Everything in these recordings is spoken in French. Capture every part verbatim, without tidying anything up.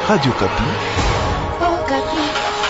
Radio Kapi. Oh, Kapi.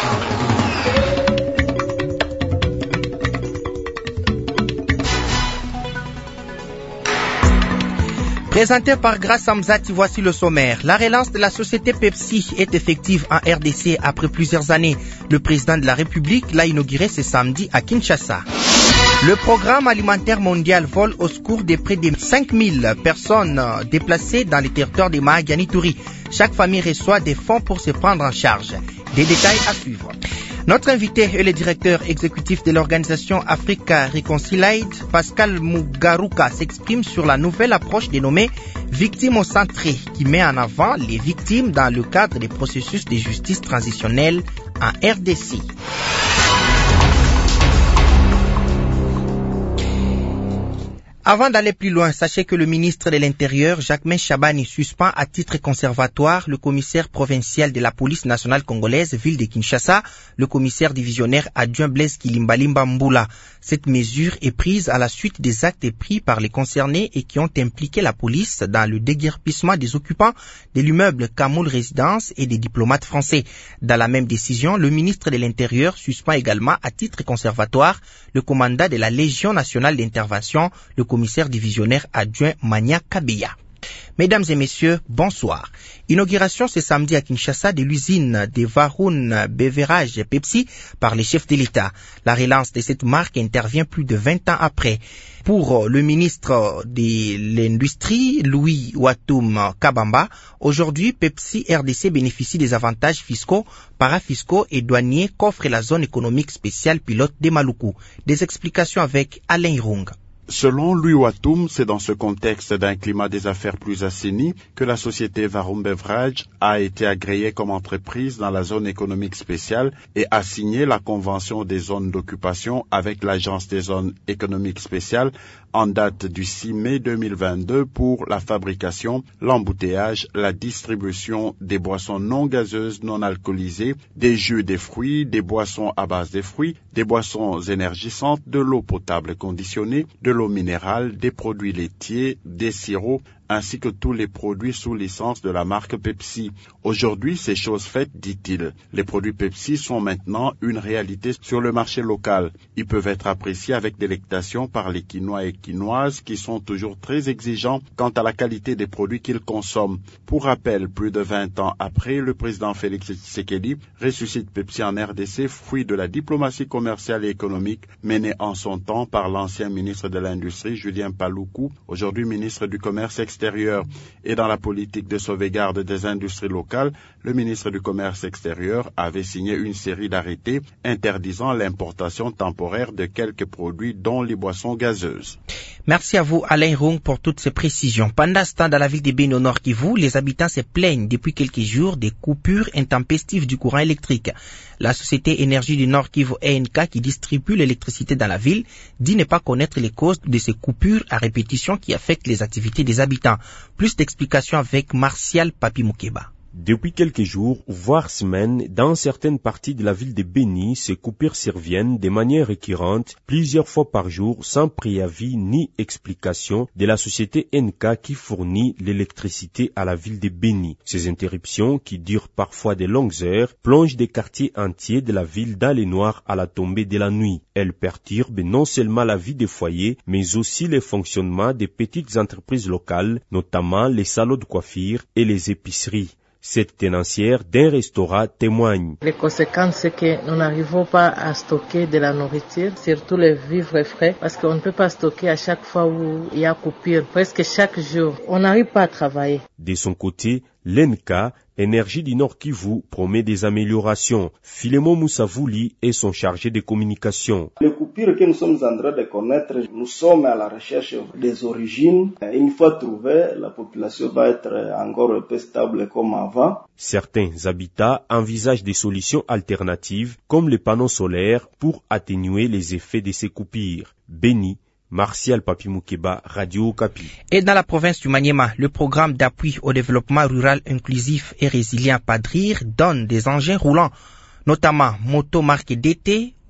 Présenté par Grace Amzati, voici le sommaire. La relance de la société Pepsi est effective en R D C après plusieurs années. Le président de la République l'a inauguré ce samedi à Kinshasa. Le programme alimentaire mondial vole au secours de près de cinq mille personnes déplacées dans les territoires de Mahagani-Touri. Chaque famille reçoit des fonds pour se prendre en charge. Des détails à suivre. Notre invité est le directeur exécutif de l'organisation Africa Reconciled, Pascal Mugaruka, s'exprime sur la nouvelle approche dénommée Victimes centrée, qui met en avant les victimes dans le cadre des processus de justice transitionnelle en R D C. Avant d'aller plus loin, sachez que le ministre de l'Intérieur, Jacquemain Chabani, suspend à titre conservatoire le commissaire provincial de la police nationale congolaise, ville de Kinshasa, le commissaire divisionnaire adjoint Blaise Kilimbalimba Mboula. Cette mesure est prise à la suite des actes pris par les concernés et qui ont impliqué la police dans le déguerpissement des occupants de l'immeuble Kamoul Résidence et des diplomates français. Dans la même décision, le ministre de l'Intérieur suspend également à titre conservatoire le commandant de la Légion nationale d'intervention, le commissaire divisionnaire adjoint Mania Kabeya. Mesdames et messieurs, bonsoir. Inauguration ce samedi à Kinshasa de l'usine de Varun Beverage Pepsi par les chefs de l'État. La relance de cette marque intervient plus de vingt ans après. Pour le ministre de l'Industrie, Louis Watoum Kabamba, aujourd'hui, Pepsi R D C bénéficie des avantages fiscaux, parafiscaux et douaniers qu'offre la zone économique spéciale pilote des Maluku. Des explications avec Alain Irung. Selon Louis Watoum, c'est dans ce contexte d'un climat des affaires plus assaini que la société Varun Beverage a été agréée comme entreprise dans la zone économique spéciale et a signé la convention des zones d'occupation avec l'agence des zones économiques spéciales en date du six mai deux mille vingt-deux pour la fabrication, l'embouteillage, la distribution des boissons non gazeuses non alcoolisées, des jus des fruits, des boissons à base de fruits, des boissons énergisantes, de l'eau potable conditionnée, de l'eau minérale, des produits laitiers, des sirops, ainsi que tous les produits sous licence de la marque Pepsi. Aujourd'hui, c'est chose faite, dit-il. Les produits Pepsi sont maintenant une réalité sur le marché local. Ils peuvent être appréciés avec délectation par les Quinois et Quinoises qui sont toujours très exigeants quant à la qualité des produits qu'ils consomment. Pour rappel, plus de vingt ans après, le président Félix Tshisekedi ressuscite Pepsi en R D C, fruit de la diplomatie commerciale et économique menée en son temps par l'ancien ministre de l'Industrie, Julien Paluku, aujourd'hui ministre du Commerce extérieur. Et dans la politique de sauvegarde des industries locales, le ministre du Commerce extérieur avait signé une série d'arrêtés interdisant l'importation temporaire de quelques produits dont les boissons gazeuses. Merci à vous Alain Rung pour toutes ces précisions. Pendant ce temps, dans la ville de Beni au Nord Kivu, les habitants se plaignent depuis quelques jours des coupures intempestives du courant électrique. La société Énergie du Nord Kivu E N K qui distribue l'électricité dans la ville dit ne pas connaître les causes de ces coupures à répétition qui affectent les activités des habitants. Plus d'explications avec Martial Papi Moukeba. Depuis quelques jours, voire semaines, dans certaines parties de la ville de Beni, ces coupures surviennent de manière récurrente, plusieurs fois par jour, sans préavis ni explication de la société N K qui fournit l'électricité à la ville de Beni. Ces interruptions, qui durent parfois de longues heures, plongent des quartiers entiers de la ville dans les noirs à la tombée de la nuit. Elles perturbent non seulement la vie des foyers, mais aussi le fonctionnement des petites entreprises locales, notamment les salons de coiffure et les épiceries. Cette tenancière d'un restaurant témoigne. Les conséquences, c'est que nous n'arrivons pas à stocker de la nourriture, surtout les vivres frais, parce qu'on ne peut pas stocker à chaque fois où il y a coupure, presque chaque jour. On n'arrive pas à travailler. De son côté, l'E N K, Énergie du Nord Kivu, promet des améliorations. Filemon Moussavouli est son chargé de communication. Les coupures que nous sommes en train de connaître, nous sommes à la recherche des origines. Une fois trouvée, la population va être encore un peu stable comme avant. Certains habitats envisagent des solutions alternatives, comme les panneaux solaires, pour atténuer les effets de ces coupures. Beni, Martial Papi Moukeba, Radio Kapi. Et dans la province du Maniema, le programme d'appui au développement rural inclusif et résilient PADRIR donne des engins roulants, notamment motos marquées D T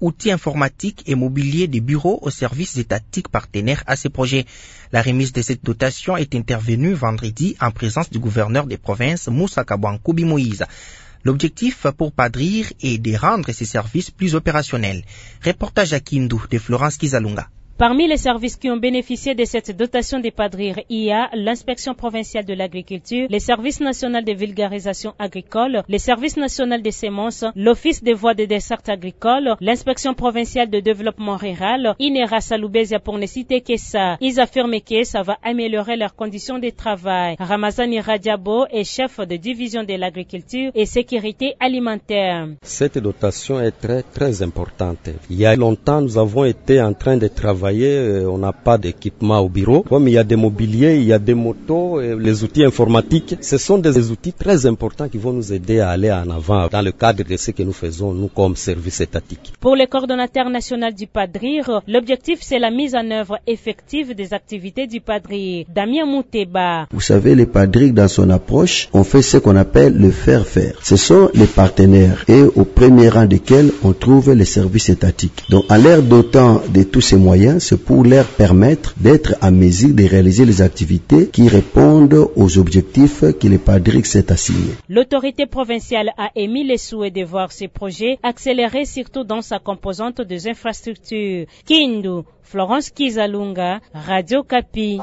outils informatiques et mobilier des bureaux aux services étatiques partenaires à ces projets. La remise de cette dotation est intervenue vendredi en présence du gouverneur des provinces Moussa Kabouankoubi Moïse. L'objectif pour Padrir est de rendre ces services plus opérationnels. Reportage à Kindu de Florence Kizalunga. Parmi les services qui ont bénéficié de cette dotation des Padrir, il y a l'inspection provinciale de l'agriculture, les services nationaux de vulgarisation agricole, les services nationaux des semences, l'office des voies de dessert agricole, l'inspection provinciale de développement rural, Inera Saloubezia pour ne citer que ça. Ils affirment que ça va améliorer leurs conditions de travail. Ramazani Radiabo est chef de division de l'agriculture et sécurité alimentaire. Cette dotation est très très importante. Il y a longtemps, nous avons été en train de travailler. On n'a pas d'équipement au bureau. Comme il y a des mobiliers, il y a des motos, les outils informatiques. Ce sont des outils très importants qui vont nous aider à aller en avant dans le cadre de ce que nous faisons, nous, comme service étatique. Pour le coordonnateur national du Padrir, l'objectif, c'est la mise en œuvre effective des activités du Padrir. Damien Mouteba. Vous savez, les Padrir, dans son approche, on fait ce qu'on appelle le faire-faire. Ce sont les partenaires et au premier rang desquels on trouve les services étatiques. Donc, en l'air dotant de tous ces moyens, c'est pour leur permettre d'être à mesure de réaliser les activités qui répondent aux objectifs que le Padrir s'est assigné. L'autorité provinciale a émis le souhait de voir ces projets accélérés, surtout dans sa composante des infrastructures. Kindu, Florence Kizalunga, Radio Kapi.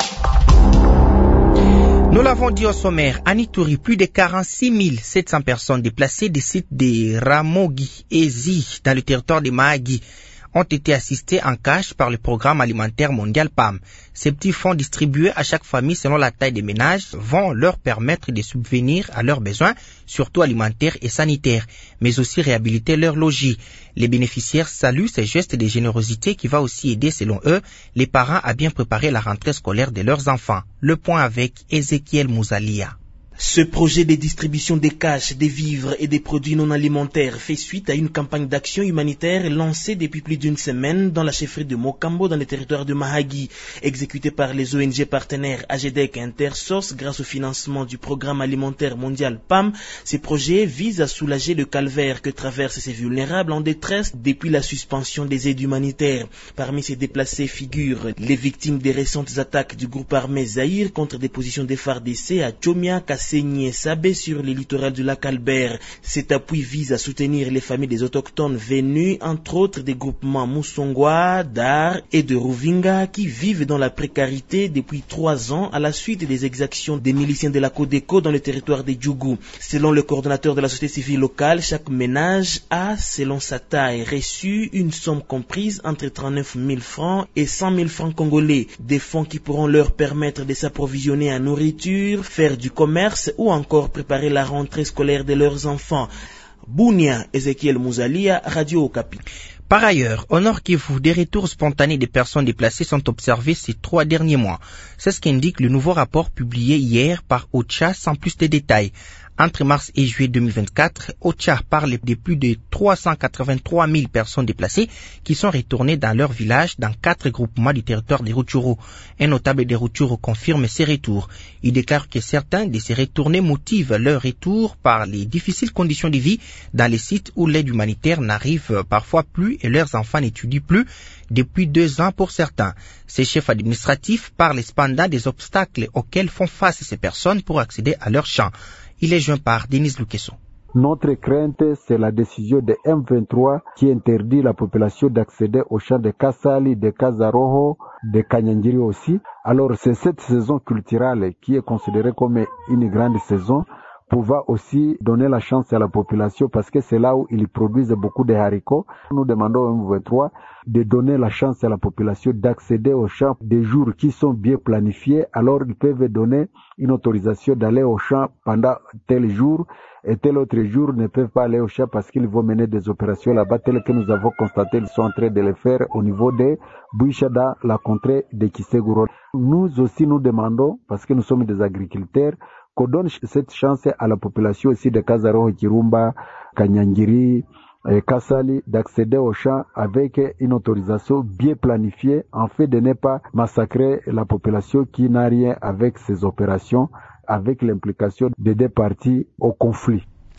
Nous l'avons dit au sommaire, à Ituri, plus de quarante-six mille sept cents personnes déplacées des sites de Ramogi et Zi dans le territoire de Mahagi ont été assistés en cash par le programme alimentaire mondial P A M. Ces petits fonds distribués à chaque famille selon la taille des ménages vont leur permettre de subvenir à leurs besoins, surtout alimentaires et sanitaires, mais aussi réhabiliter leur logis. Les bénéficiaires saluent ces gestes de générosité qui va aussi aider, selon eux, les parents à bien préparer la rentrée scolaire de leurs enfants. Le point avec Ezekiel Mouzalia. Ce projet de distribution des cash, des vivres et des produits non alimentaires fait suite à une campagne d'action humanitaire lancée depuis plus d'une semaine dans la chefferie de Mokambo dans le territoire de Mahagi, exécutée par les O N G partenaires A G D E C et Intersource grâce au financement du programme alimentaire mondial P A M. Ces projets visent à soulager le calvaire que traversent ces vulnérables en détresse depuis la suspension des aides humanitaires. Parmi ces déplacés figurent les victimes des récentes attaques du groupe armé Zahir contre des positions de F A R D C à Tchomia, Kassé, Sabé sur les littoraux du lac Albert. Cet appui vise à soutenir les familles des autochtones venus, entre autres des groupements Moussongwa, Dar et de Ruvinga qui vivent dans la précarité depuis trois ans à la suite des exactions des miliciens de la Codeco dans le territoire des Djougou. Selon le coordonnateur de la société civile locale, chaque ménage a, selon sa taille, reçu une somme comprise entre trente-neuf mille francs et cent mille francs congolais. Des fonds qui pourront leur permettre de s'approvisionner en nourriture, faire du commerce ou encore préparer la rentrée scolaire de leurs enfants. Bounia, Ezekiel Mouzalia, Radio Okapi. Par ailleurs, au Nord Kivu, des retours spontanés des personnes déplacées sont observés ces trois derniers mois. C'est ce qu'indique le nouveau rapport publié hier par OCHA sans plus de détails. Entre mars et juillet deux mille vingt-quatre, OCHA parle de plus de trois cent quatre-vingt-trois mille personnes déplacées qui sont retournées dans leur village dans quatre groupements du territoire des Rutshuru. Un notable des Rutshuru confirme ces retours. Il déclare que certains de ces retournés motivent leur retour par les difficiles conditions de vie dans les sites où l'aide humanitaire n'arrive parfois plus et leurs enfants n'étudient plus depuis deux ans pour certains. Ces chefs administratifs parlent cependant des obstacles auxquels font face ces personnes pour accéder à leurs champs. Il est joint par Denise Lukeso. Notre crainte, c'est la décision de M vingt-trois qui interdit la population d'accéder aux champs de Kassali, de Kazaroho, de Kanyangiri aussi. Alors c'est cette saison culturelle qui est considérée comme une grande saison, pouvant aussi donner la chance à la population parce que c'est là où ils produisent beaucoup de haricots. Nous demandons au M vingt-trois de donner la chance à la population d'accéder aux champs des jours qui sont bien planifiés. Alors ils peuvent donner une autorisation d'aller au champ pendant tel jour et tel autre jour ne peuvent pas aller au champ parce qu'ils vont mener des opérations là-bas telles que nous avons constaté, ils sont en train de le faire au niveau de Bouichada, la contrée de Kiseguro. Nous aussi nous demandons, parce que nous sommes des agriculteurs, qu'on donne cette chance à la population aussi de Kazaroho, Kirumba, Kanyangiri, et Kassali d'accéder aux champs avec une autorisation bien planifiée en fait de ne pas massacrer la population qui n'a rien avec ces opérations, avec l'implication des deux parties au conflit.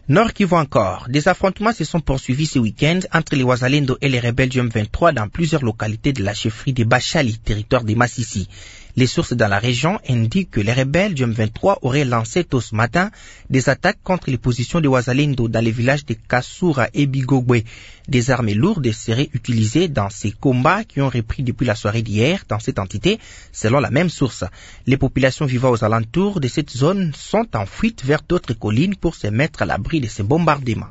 Nord Kivu encore. Des affrontements se sont poursuivis ce week-end entre les Wazalendo et les rebelles du M vingt-trois dans plusieurs localités de la chefferie de Bachali, territoire de Massissi. Les sources dans la région indiquent que les rebelles du M vingt-trois auraient lancé tôt ce matin des attaques contre les positions de Wazalendo dans les villages de Kassoura et Bigogwe. Des armes lourdes seraient utilisées dans ces combats qui ont repris depuis la soirée d'hier dans cette entité, selon la même source. Les populations vivant aux alentours de cette zone sont en fuite vers d'autres collines pour se mettre à l'abri de ces bombardements.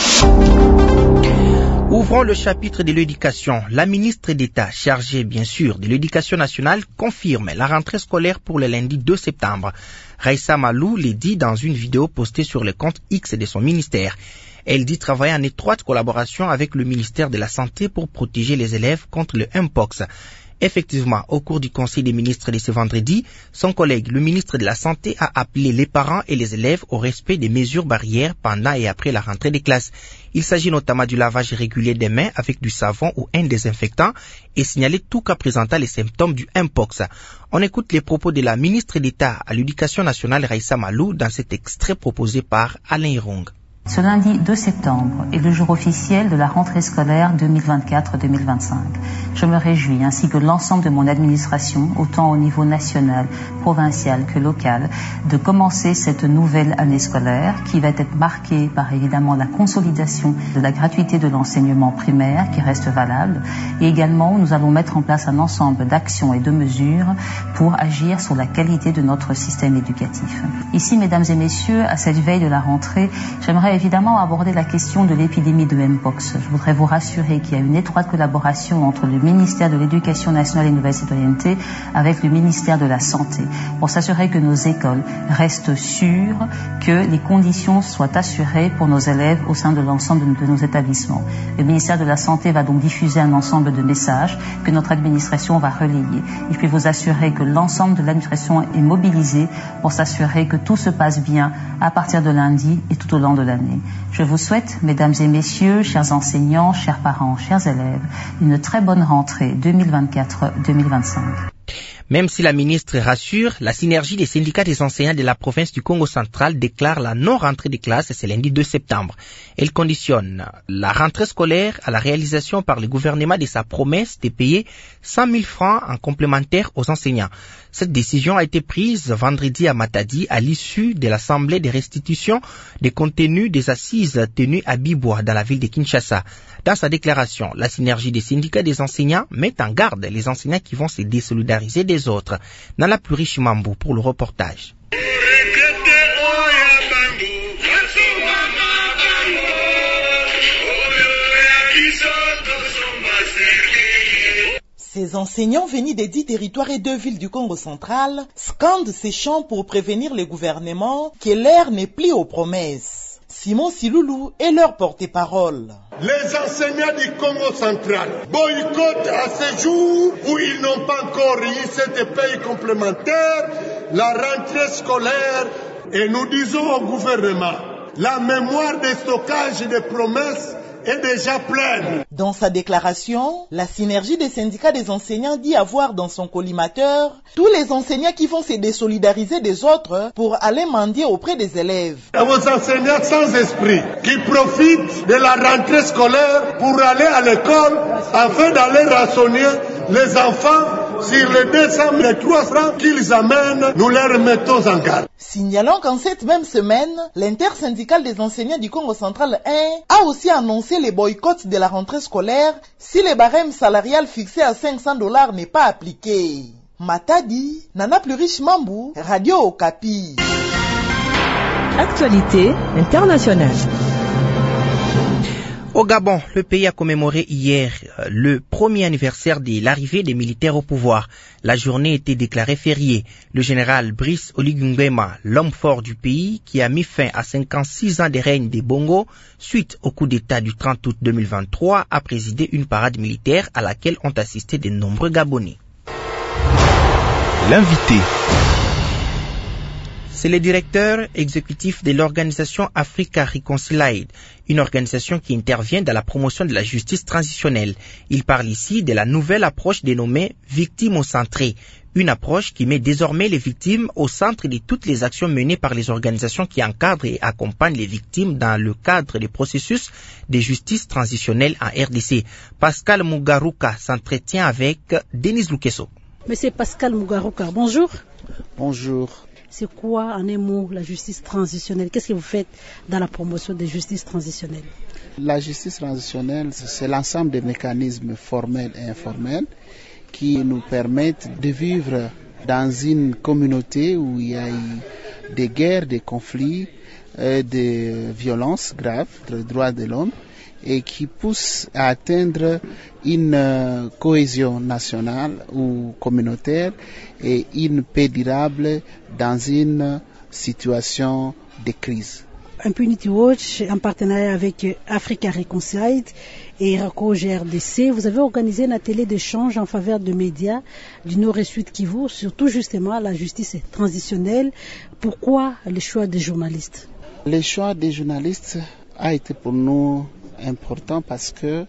Ouvrons le chapitre de l'éducation. La ministre d'État chargée, bien sûr, de l'éducation nationale confirme la rentrée scolaire pour le lundi deux septembre. Raissa Malou l'a dit dans une vidéo postée sur le compte X de son ministère. Elle dit travailler en étroite collaboration avec le ministère de la Santé pour protéger les élèves contre le Mpox. Effectivement, au cours du Conseil des ministres de ce vendredi, son collègue, le ministre de la Santé, a appelé les parents et les élèves au respect des mesures barrières pendant et après la rentrée des classes. Il s'agit notamment du lavage régulier des mains avec du savon ou un désinfectant et signaler tout cas présentant les symptômes du Mpox. On écoute les propos de la ministre d'État à l'Éducation nationale Raissa Malou dans cet extrait proposé par Alain Hirong. Ce lundi deux septembre est le jour officiel de la rentrée scolaire deux mille vingt-quatre deux mille vingt-cinq. Je me réjouis, ainsi que l'ensemble de mon administration, autant au niveau national, provincial que local, de commencer cette nouvelle année scolaire qui va être marquée par évidemment la consolidation de la gratuité de l'enseignement primaire qui reste valable et également nous allons mettre en place un ensemble d'actions et de mesures pour agir sur la qualité de notre système éducatif. Ici, mesdames et messieurs, à cette veille de la rentrée, j'aimerais évidemment aborder la question de l'épidémie de Mpox. Je voudrais vous rassurer qu'il y a une étroite collaboration entre le ministère de l'Éducation nationale et de la Nouvelle Citoyenneté avec le ministère de la Santé pour s'assurer que nos écoles restent sûres, que les conditions soient assurées pour nos élèves au sein de l'ensemble de nos établissements. Le ministère de la Santé va donc diffuser un ensemble de messages que notre administration va relayer. Et je peux vous assurer que l'ensemble de l'administration est mobilisée pour s'assurer que tout se passe bien à partir de lundi et tout au long de l'année. Je vous souhaite, mesdames et messieurs, chers enseignants, chers parents, chers élèves, une très bonne rentrée deux mille vingt-quatre deux mille vingt-cinq. Même si la ministre rassure, la synergie des syndicats des enseignants de la province du Congo central déclare la non-rentrée des classes ce lundi deux septembre. Elle conditionne la rentrée scolaire à la réalisation par le gouvernement de sa promesse de payer cent mille francs en complémentaire aux enseignants. Cette décision a été prise vendredi à Matadi à l'issue de l'Assemblée de restitution des contenus des assises tenues à Bibois dans la ville de Kinshasa. Dans sa déclaration, la synergie des syndicats des enseignants met en garde les enseignants qui vont se désolidariser des autres. Nala Plurish Mambo pour le reportage. Ces enseignants venus des dix territoires et deux villes du Congo central scandent ces chants pour prévenir le gouvernement que l'ère n'est plus aux promesses. Simon Siloulou est leur porte-parole. Les enseignants du Congo central boycottent à ce jour où ils n'ont pas encore eu cette paye complémentaire la rentrée scolaire et nous disons au gouvernement, la mémoire des stockages et des promesses est déjà pleine. Dans sa déclaration, la synergie des syndicats des enseignants dit avoir dans son collimateur tous les enseignants qui vont se désolidariser des autres pour aller mendier auprès des élèves. Et vos enseignants sans esprit qui profitent de la rentrée scolaire pour aller à l'école afin d'aller rationner les enfants sur les deux cents et trois francs qu'ils amènent, nous les remettons en garde. Signalons qu'en cette même semaine, l'intersyndicale des enseignants du Congo central un a aussi annoncé les boycotts de la rentrée scolaire si le barème salarial fixé à cinq cents dollars n'est pas appliqué. Matadi, Nana Plurish Mambu, Radio Okapi. Actualité internationale. Au Gabon, le pays a commémoré hier le premier anniversaire de l'arrivée des militaires au pouvoir. La journée était déclarée fériée. Le général Brice Oligui Nguema, l'homme fort du pays, qui a mis fin à cinquante-six ans de règne des Bongo, suite au coup d'État du trente août deux mille vingt-trois, a présidé une parade militaire à laquelle ont assisté de nombreux Gabonais. L'invité. C'est le directeur exécutif de l'organisation Africa Reconciled, une organisation qui intervient dans la promotion de la justice transitionnelle. Il parle ici de la nouvelle approche dénommée victime-centrée, Une approche qui met désormais les victimes au centre de toutes les actions menées par les organisations qui encadrent et accompagnent les victimes dans le cadre des processus de justice transitionnelle en R D C. Pascal Mugaruka s'entretient avec Denise Lukeso. Monsieur Pascal Mugaruka, bonjour. Bonjour. C'est quoi, en un mot, la justice transitionnelle? Qu'est-ce que vous faites dans la promotion de justice transitionnelle? La justice transitionnelle, c'est l'ensemble des mécanismes formels et informels qui nous permettent de vivre dans une communauté où il y a eu des guerres, des conflits, euh, des violences graves, des droits de l'homme, et qui poussent à atteindre une euh, cohésion nationale ou communautaire et une paix durable dans une situation de crise. Impunity Watch, en partenariat avec Africa Reconciled et RACO G R D C, vous avez organisé un atelier d'échange en faveur de médias du Nord et Sud Kivu, surtout justement la justice transitionnelle. Pourquoi le choix des journalistes? Le choix des journalistes a été pour nous important parce que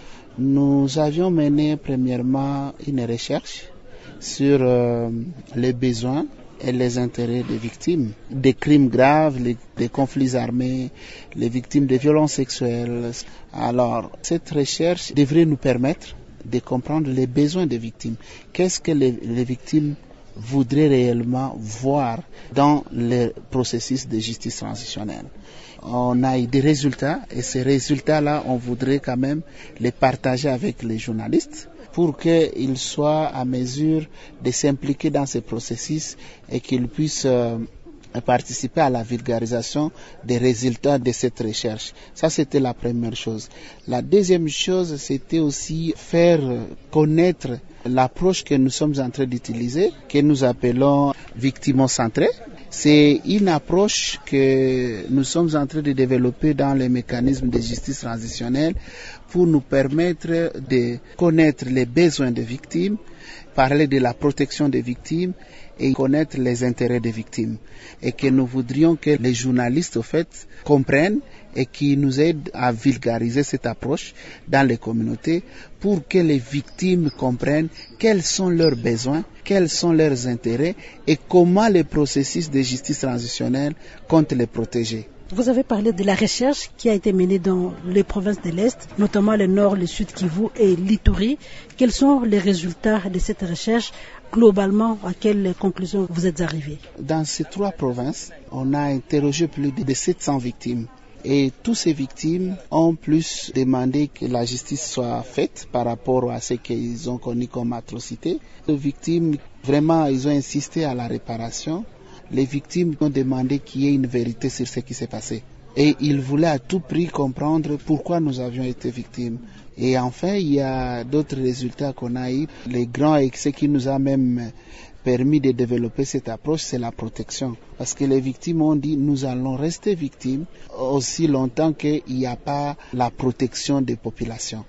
nous avions mené premièrement une recherche sur euh, les besoins et les intérêts des victimes des crimes graves, les, des conflits armés, les victimes de violences sexuelles. Alors, cette recherche devrait nous permettre de comprendre les besoins des victimes. Qu'est-ce que les, les victimes voudraient réellement voir dans le processus de justice transitionnelle? On a eu des résultats et ces résultats-là, on voudrait quand même les partager avec les journalistes pour qu'ils soient à mesure de s'impliquer dans ce processus et qu'ils puissent euh, participer à la vulgarisation des résultats de cette recherche. Ça, c'était la première chose. La deuxième chose, c'était aussi faire connaître l'approche que nous sommes en train d'utiliser, que nous appelons victimo-centrée. C'est une approche que nous sommes en train de développer dans les mécanismes de justice transitionnelle pour nous permettre de connaître les besoins des victimes, parler de la protection des victimes et connaître les intérêts des victimes. Et que nous voudrions que les journalistes, au fait, comprennent et qui nous aident à vulgariser cette approche dans les communautés pour que les victimes comprennent quels sont leurs besoins, quels sont leurs intérêts et comment le processus de justice transitionnelle compte les protéger. Vous avez parlé de la recherche qui a été menée dans les provinces de l'Est, notamment le Nord, le Sud Kivu et l'Ituri. Quels sont les résultats de cette recherche? Globalement, à quelles conclusions vous êtes arrivés? Dans ces trois provinces, on a interrogé plus de sept cents victimes. Et toutes ces victimes ont plus demandé que la justice soit faite par rapport à ce qu'ils ont connu comme atrocité. Les victimes, vraiment, ils ont insisté à la réparation. Les victimes ont demandé qu'il y ait une vérité sur ce qui s'est passé. Et ils voulaient à tout prix comprendre pourquoi nous avions été victimes. Et enfin, il y a d'autres résultats qu'on a eu. Les grands excès qui nous a même permis de développer cette approche, c'est la protection. Parce que les victimes ont dit, nous allons rester victimes aussi longtemps qu'il n'y a pas la protection des populations.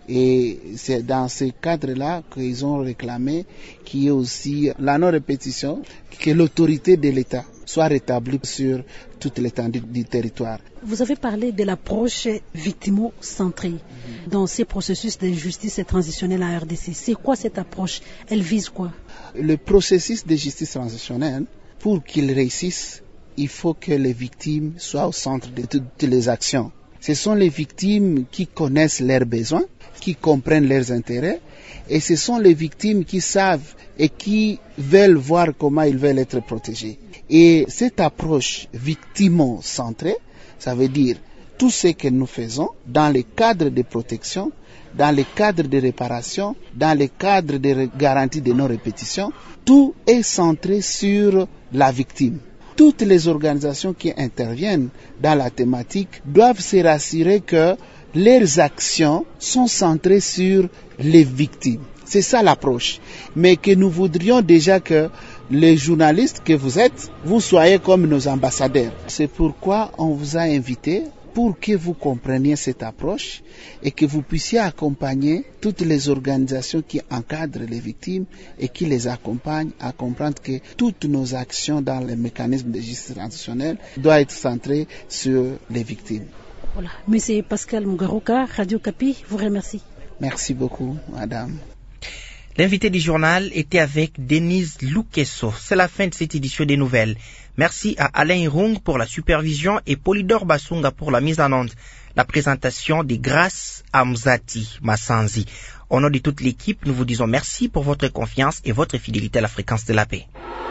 Et c'est dans ce cadre-là qu'ils ont réclamé qu'il y ait aussi la non-répétition, que l'autorité de l'État soit rétablie sur toute l'étendue du territoire. Vous avez parlé de l'approche victimo-centrée mmh. dans ces processus de justice transitionnelle en R D C. C'est quoi cette approche? Elle vise quoi? Le processus de justice transitionnelle, pour qu'il réussisse, il faut que les victimes soient au centre de toutes les actions. Ce sont les victimes qui connaissent leurs besoins, qui comprennent leurs intérêts, et ce sont les victimes qui savent et qui veulent voir comment ils veulent être protégés. Et cette approche victimo-centrée, ça veut dire tout ce que nous faisons dans le cadre de protection, dans le cadre de réparation, dans le cadre de garantie de non-répétition, tout est centré sur la victime. Toutes les organisations qui interviennent dans la thématique doivent se rassurer que leurs actions sont centrées sur les victimes. C'est ça l'approche. Mais que nous voudrions déjà que les journalistes que vous êtes, vous soyez comme nos ambassadeurs. C'est pourquoi on vous a invité pour que vous compreniez cette approche et que vous puissiez accompagner toutes les organisations qui encadrent les victimes et qui les accompagnent à comprendre que toutes nos actions dans les mécanismes de justice transitionnelle doivent être centrées sur les victimes. Voilà. Monsieur Pascal Mugaruka, Radio Kapi, vous remercie. Merci beaucoup, madame. L'invité du journal était avec Denise Lukeso. C'est la fin de cette édition des nouvelles. Merci à Alain Irung pour la supervision et Polydor Basunga pour la mise en onde. La présentation des grâces à Mzati Massanzi. Au nom de toute l'équipe, nous vous disons merci pour votre confiance et votre fidélité à la fréquence de la paix.